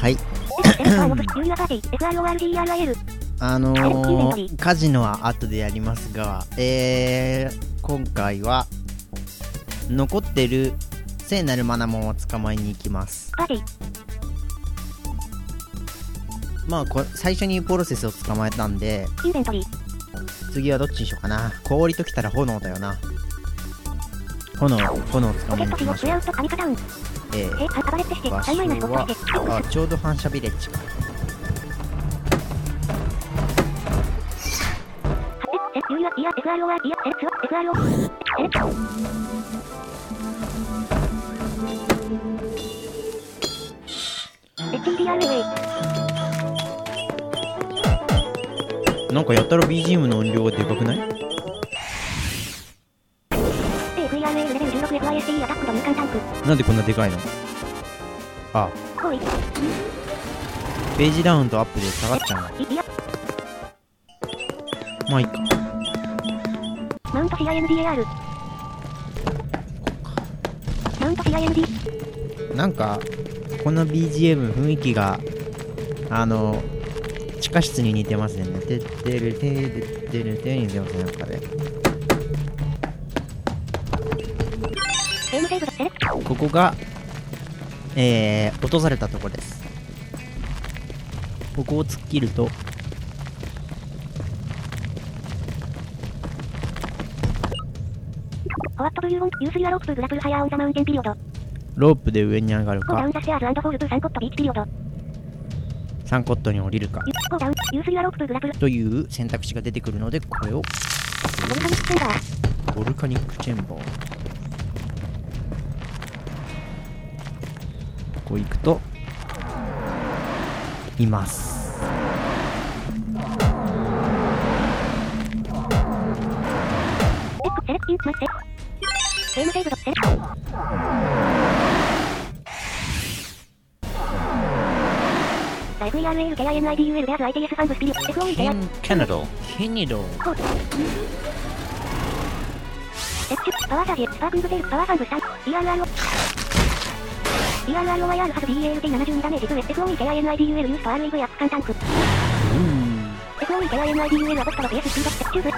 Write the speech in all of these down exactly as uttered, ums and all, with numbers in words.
はいあのー、カジノは後でやりますが、えー、今回は残ってる聖なるマナモンを捕まえに行きます。まあこ最初にプロセスを捕まえたんで、次はどっちにしようかな。氷ときたら炎だよな。炎炎を捕まえに行きましょう。えー、場所はあちょうど反射ビレッジか。なんかやったら ビージーエム の音量がでかくない？なんでこんなでかいの？あページダウンとアップで下がっちゃうの。まあいいか。マウント シーアイエヌディーエーアール マウント シーアイエヌディー なんかこの ビージーエム 雰囲気があの地下室に似てますね。てってるてるてるてるに似てますね。なんかねここがえー、落とされたところです。ここを突っ切るとロープで上に上がるかサンコットに降りるかという選択肢が出てくるので、これをボルカニックチェンバー、ここ行くといます。ケナドケニドパワーチャージスパークングテールパワーファングスタン イーアールアール イーアールアールオーワイアール ハズ ディーエーエルティーななじゅうに ダメージ エフオーイーケーアイエヌアイディーユーエル ユースと アールイーブイ アップカンタンク エフオーイーケーアイエヌアイディーユーエル アポストロ ピーエス スピードステップチューブ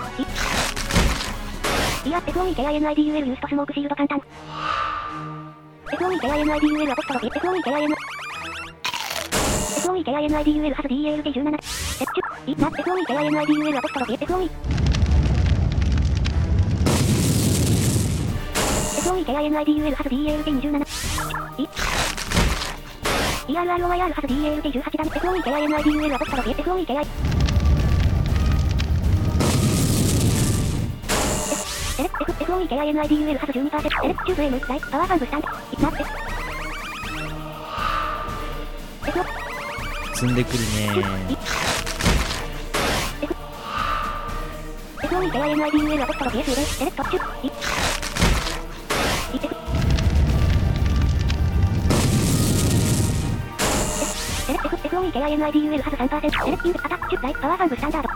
エフオーイーケーアイエヌアイディーユーエル ユースとスモークシールドカンタンク エフオーイーケーアイエヌアイディーユーエル アポストロ ピーエス エフオーイーケーアイエヌエフオーイーケーアイエヌアイディーユーエル ハズ ディーエーエルティーじゅうなな ステップチューブ エフオーイーケーアイエヌアイディーユーエル アポストロ ピーエス エフオーイーエフオーイーケーアイエヌアイディーユーエル ハズ ディーエーエルティーにじゅうなな イーアールアールオーワイアール ハズ ディーエーエルティーじゅうはち ダメ エフオーイーケーアイエヌアイディーユーエル アポストロ ピーエス エフオーイーケーアイエフオーイーケーアイエヌアイディーユーエル ハズ じゅうにパーセント エレクチューブ M ライパワーファングスタンドいなって積んでくるねー。 エフオーイーケーアイエヌアイディーユーエル アポストロ ピーエス セレクトチュー エフオーイーケーアイエヌアイディーユーエル ハズ さんパーセント セレクティングアタックチューライパワーファングスタンダード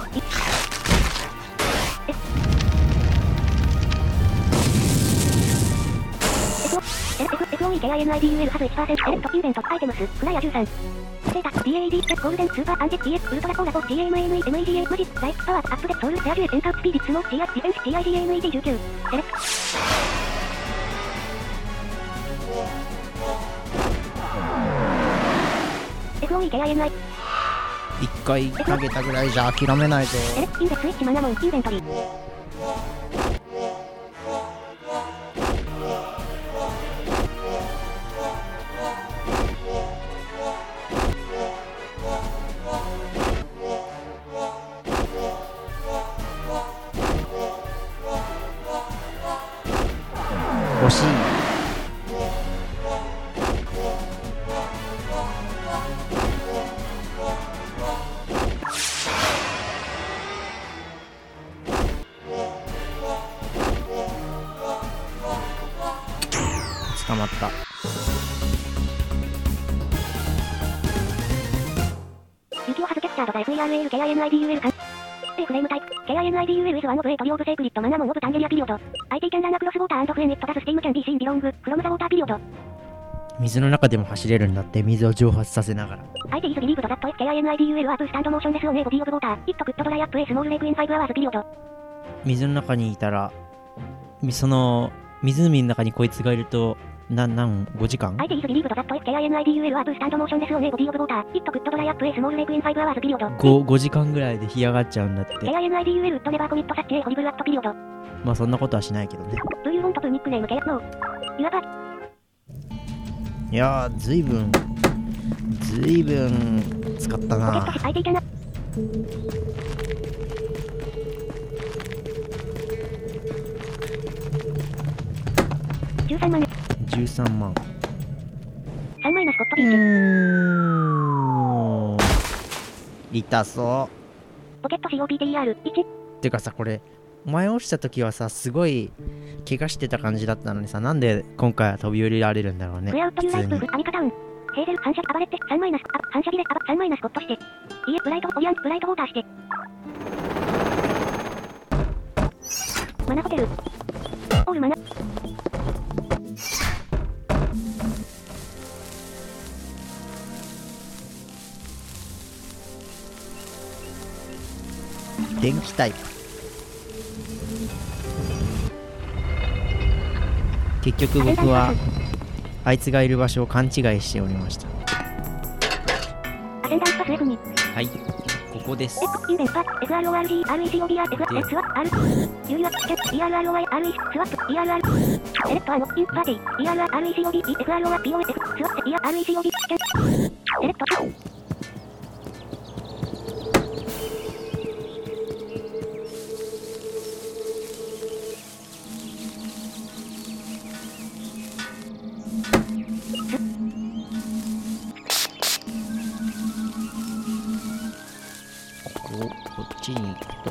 エフオーイーケーアイエヌアイディーユーエル ハズ いちパーセント セレクトインベントアイテムスフライアじゅうさんステータス ディーエーイーディー ゴールデンスーパーアンジェ ティーエス ウルトラコーラボ ジーエーエムエーエヌイー エムイーディーエー マジックライフパワーアップデソウルレアジュエエンカウスピーディッツノー シーアイ ディフェンス シーアイディーエーエヌイーディーじゅうきゅう セレクトエフオーイーケーアイエヌアイ 一回投げたぐらいじゃ諦めないと。セレクティングスイッチマナモンインベントリー欲しい。捕まった。ユキオハズキャプチャードザ エフイーアールエーエル ケーアイエヌアイディーユーエル かフレームタイプ ケーアイエヌアイディーユーエル is one of a トリオブセークリッドマナモンオブタンゲリアピリオド アイティー can run across water and flame it does steam can be seen belong from the water period 水の中でも走れるんだって、水を蒸発させながら。 相手イズビリーブドザット エフケーアイエヌアイディーユーエル アープスタンドモーションレスオンエボディオブウォーター。イットクッドドライアップエスモールレイクインファイブアワーズピリオド。 水の中にいたら、その、湖の中にこいつがいると、な、なん、ごじかん？ 相手イズビリーブドザット エフケーアイエヌアイディーユーエル アープスタンドモーションレスオンエボディオブウォーター。イットクッドドライアップエスモールレイクインファイブアワーズピリオド。 ご、ごじかんぐらいで干上がっちゃうんだって。 ケーアイエヌアイディーユーエル ウッドネバーコミットサッチエホリブルアットピリオド。 まあそんなことはしないけどね。 Do you want to ニックネームケーノー。ユアバ。 いやー、ずいぶん、ずいぶん使ったな。 ポケット相手いたな。じゅうさんまん。 じゅうさんまん。 さんマイナスコットうビーチ。 ーん。痛そう。 ポケット シーオーピーティーアールいち。 てかさ、これ、前押した時はさ、すごい怪我してた感じだったのにさ、なんで今回は飛び降りられるんだろうね。 クエアウッドユーライプ普通に。 アミカタウン。ヘーゼル反射暴れってさんマイナスあ反射切れあさんマイナスコットして。いえブライトオリアンブライトウォーターして。マナホテル。オールマナ。 電気タイプ。結局僕はあいつがいる場所を勘違いしておりました。 アセンダンスパス F に。 はい、ここです。 X インベンパ エスアールオーアールジーアールイーシーオービーアール F スワップ R ユリアキャ イーアールアールオーアイ アールイー スワップ イーアールアール エレクトアノインパーティー イーアールアール アールイーシーオービー エスアールオーアール ピーオーエス スワップ イーアールアールイーシーオービー キャンエレクトこっちに行くと、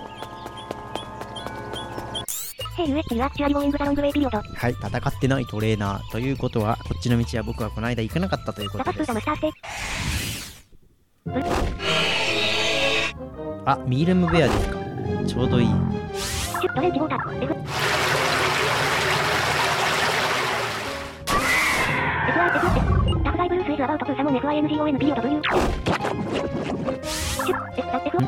ヘイユーエッチユアッチュアリゴイングザロングウェイピリオド。 はい、戦ってないトレーナーということは、こっちの道は僕はこの間行かなかったということです。 ザパスプーザマスターステあ、ミールムベアですか。ちょうどいい。 シュットレンジウォーター F エフアール エフタフライブルースイズアバウトプーサモン エフアイエヌジーオーエヌ ピリオド W シュッ F タ F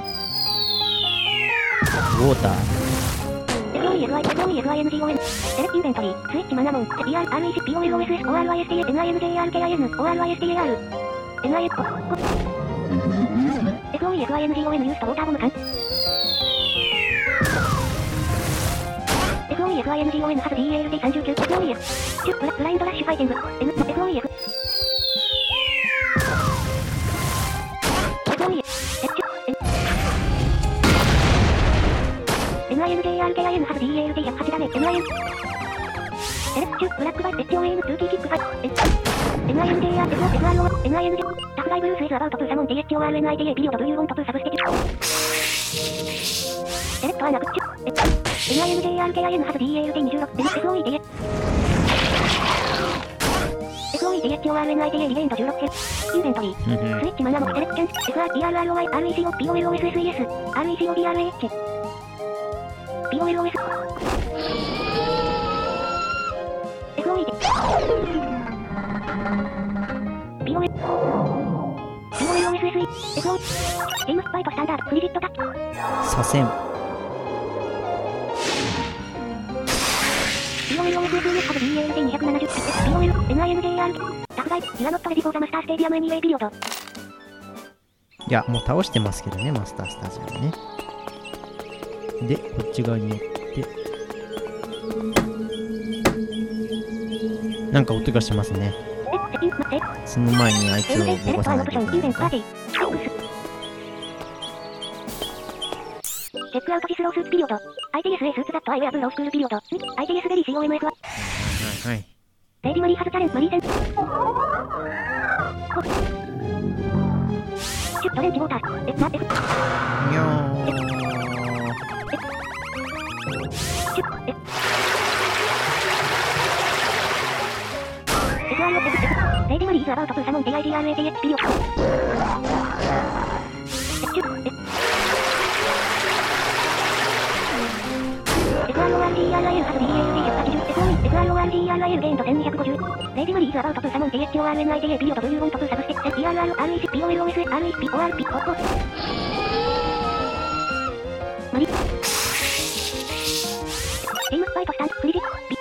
ウォーター。 エフオーイーエフアイ エフオーイーエフアイエヌジーオーエヌ エレクインベントリースイッチマナモン イーアールアールイーシー ピーオーエルオーエスエス オーアールアイエスティー エヌアイエヌジェーアールケーアイエヌ オーアールアイエスティーエーアール エヌアイエス ココ エフオーイーエフアイエヌジーオーエヌ ユースとウォーターボム缶 エフオーイーエフアイエヌジーオーエヌ ハズ ディーエーエルディーさんじゅうきゅう エフオーイーエフ シュッブラブラインドラッシュファイティング N エフオーイーエフ エフオーイーエフ エヌアイエヌジェーアールケーアイエヌ ハズ ディーエーエルディーひゃくはち ダメ エヌアイエヌ エレクチュブラックバイ エイチオーエヌ ツーキーキックファイ エヌアイエヌジェーアール エフオーアール エヌアイエヌジェー タフライブルースイズアバウトプーサモン ティーエイチオーアールエヌアイティーエー ピリオド W ウォントプーサブスティキュエレクトアナクッチュ エヌアイエヌジェーアールケーアイエヌ ハズ ディーエーエルディーにじゅうろく エフオーイーディーエエフオーイーディーエイチオーアールエヌアイティーエー リレインドじゅうろくヘインベントリースイッチマナモセレクション エフアール イーアールアールオーアイ アールイーシーオー ピーオーエルオーエスエスイーエス アールイーシーオー ビーアールエイチ ピーオーエルオーエス エフオーイー ピーオーエル ピーオーエルオーエスエスイー エフオー チームスパイトスタンダードフリジットタッチ左遷。 ピーオーエルオーエスエスイーエス ハブ ディーエーエルディーにひゃくななじゅう ピーオーエル エヌアイエヌジェーアール タフライユアノットレディフォーザマスターステディアムエニウェイピリオド。 いや、もう倒してますけどね、マスタースタジアムね。で、こっち側に行って、なんか音がしますね。その前にあいつを動かさないといけないのか。 チェックアウトジスロースーツピリオド。アイティーエス A スーツザットアイウェアブロースクールピリオド。アイティーエス ベリー シーオーエムエフ は。 はいはい。 レイディマリーハズチャレンマリーセン。シュットレンジウォーター。え、な、え、 にょー。 シュッ、え。エフアイオーエフ、レイディマリーイズアバウトプーサモン ディーアイディーアールエーティーエイチ ピリオド。え、シュッ、え。エフアアールオーアールディーアールアイエル ハズ ディーエーエルディーひゃくはちじゅう エスオーイン エスアールオーアールディーアールアイエル ゲインドせんにひゃくごじゅうレイジマリーズアバウトプーサモン ティーエイチオーアールエヌアイディーエーピーオーダブリューワン トプーサブステックセ イーアールアール アールイーシー ピーオーエルオーエス アールイーシー ピーオーアールピー ホッホッマリチームスパイトスタンドフリジックビ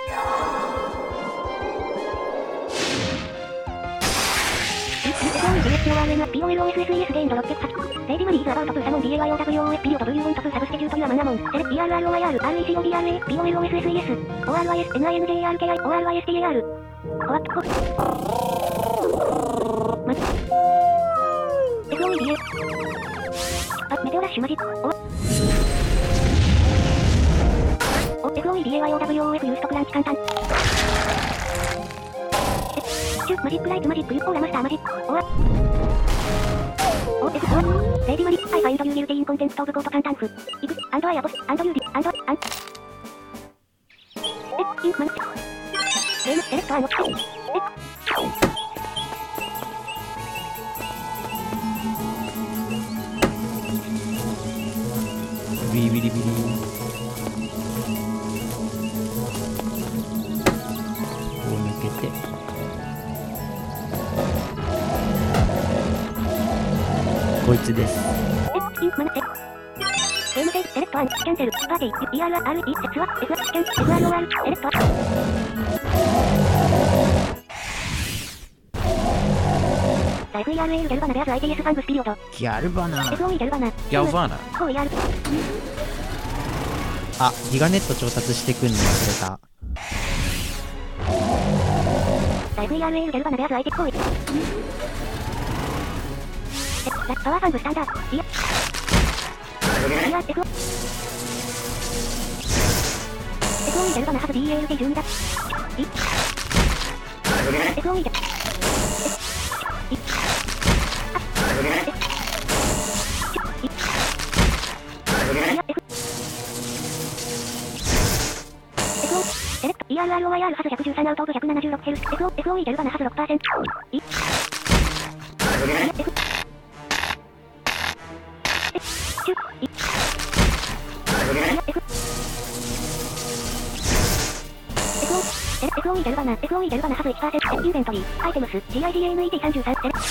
ピーオーエルオーエスエスイーエス ゲインドろっぴゃくはちレイジマリーズアバウトプーサモン ディーエーワイオーダブリューオーエス ピーオーダブリューワン トプーサブステチュートユアマナモンセレ ピーアールアールオーアイアール アールイーシーオーディーアールエー ピーオーエルオーエスエスイーエス オーアールアイエス エヌアイエヌジェーアールケーアイ オーアールアイエスティーエーアール ホワットホマジ エスオーイーディーエー あメテオラッシュマジおお エスオーイーディーエーワイオーダブリューオーエス ユーストクランチ簡単チュマジックライトマジックユッコーラマスターマジックオアおエスオレイジマリアイファインドユーギルテインコンテンツトーブコート簡単フイグアンドアイアボスアンドユーディアンドアンえインマンゲームセレクトアンドえビリビリビリこう抜けてこいつです。 えインマンセゲームセーブセレクトアンキャンセルパーティー イーアールアールイー セツワ エス キャン エスアールオーアール セレクトエフイーアールエル ゲルバナベアズ アイティーエス ファングスピリオドギャルバナエスオーイー ゲルバナギャルバナコー イーアールあ、ギガネット調達してくんの忘れた。 エフイーアールエル ゲルバナベアズ アイティーコーイえラパワーファングスタンダードいやいや エスオー エスオーイー ゲルバナハズ ディーエーエルティーじゅうに だい エスオーイー ゲセレクト イーアールアールオーアイアール ハズひゃくじゅうさんアウトオブひゃくななじゅうろくヘルス エスオー エスオーイー ゲルバナハズ ろくパーセント い エスオーイー ゲルバナ エスオーイー ゲルバナハズ いちパーセント インベントリーアイテムス ジーアイディーエーエヌイーティーさんじゅうさん セレクト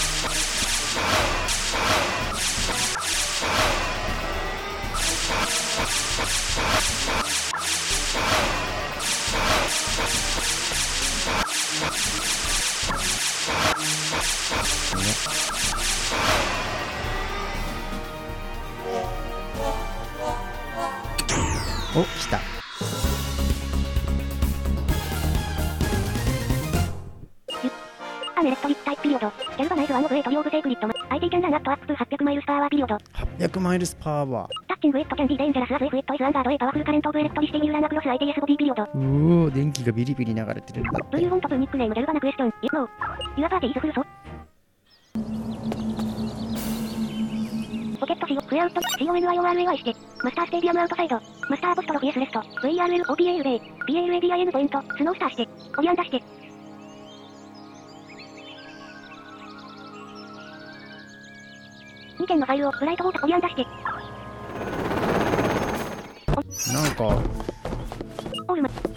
お、来た。 アメレットリップタイプピリオドギャルバナイズワンオブエイトリオブセークリッド アイティー キャンランアットアップはっぴゃくマイルスパワーピリオドはっぴゃくマイルスパワー。 タッチングイットキャンディデンジャラスアズイフイットイズアンダードエイパワフルカレントオブエレクトリシティニューラナクロス アイティーエス ボディピリオドうおー、電気がビリビリ流れてるんだっドゥて。 ユーウォントプニックネームギャルバナクエスチョンイノーユアパーティーズフルソポケットシオフレアウト シーオーエヌアイオーアールエーワイ してマスターステディアムアウトサイドマスターアポストロフィエスレスト ブイアールエル オーピーエーエル ベイ ピーエーエルエーディーアイエヌ ポイントスノースターしてオリアンダしてにけんのファイルをブライトウォーターオリアンダしてなんかオールマ